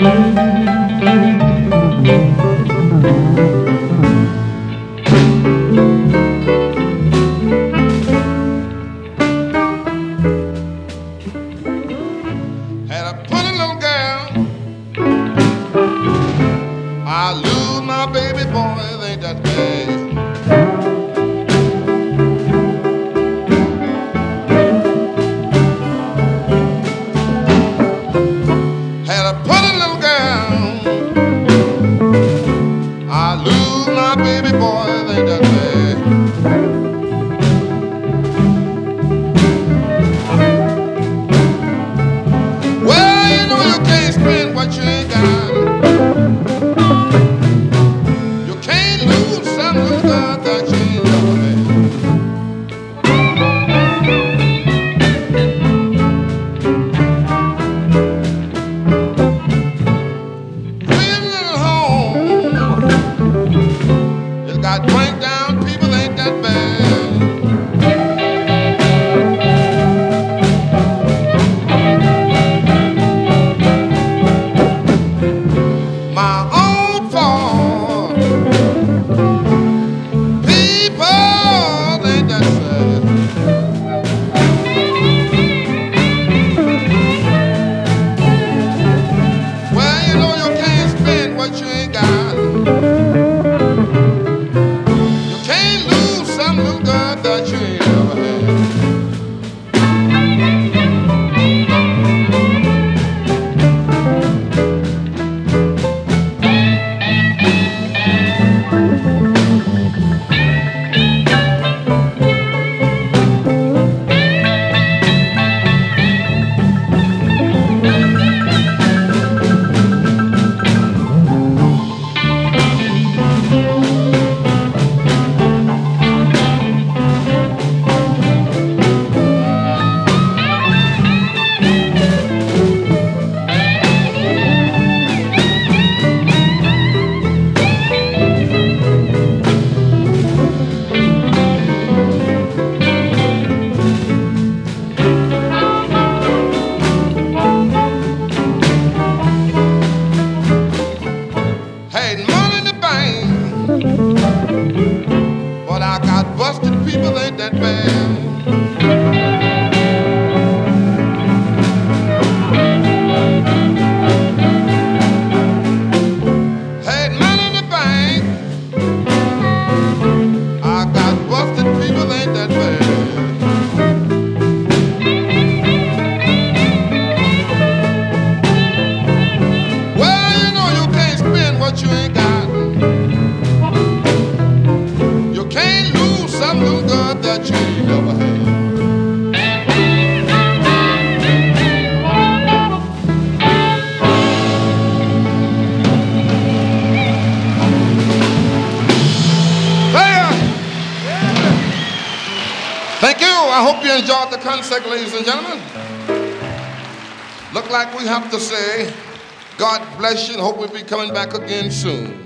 Had a pretty little girl. I lose my baby boy, ain't that bad? Had a pretty little girl. I lose my baby boy, ain't that bad? Well, you know you can't spend what you ain't got. You can't lose something you got that you ain't never had. Pretty little home. It's got drink down people, ain't that bad? My own fault. People ain't that sad. Well, you know you can't spend what you ain't got. You can't lose something you got that you ain't never had. Had money in the bank, but I got busted people, ain't that bad? Had money in the bank, I got busted people, ain't that bad? Well, you know you can't spend what you ain't got. You can't lose something you got that you ain't never had. There. Thank you. I hope you enjoyed the concert, ladies and gentlemen. Look like we have to say, God bless you and hope we'll be coming back again soon.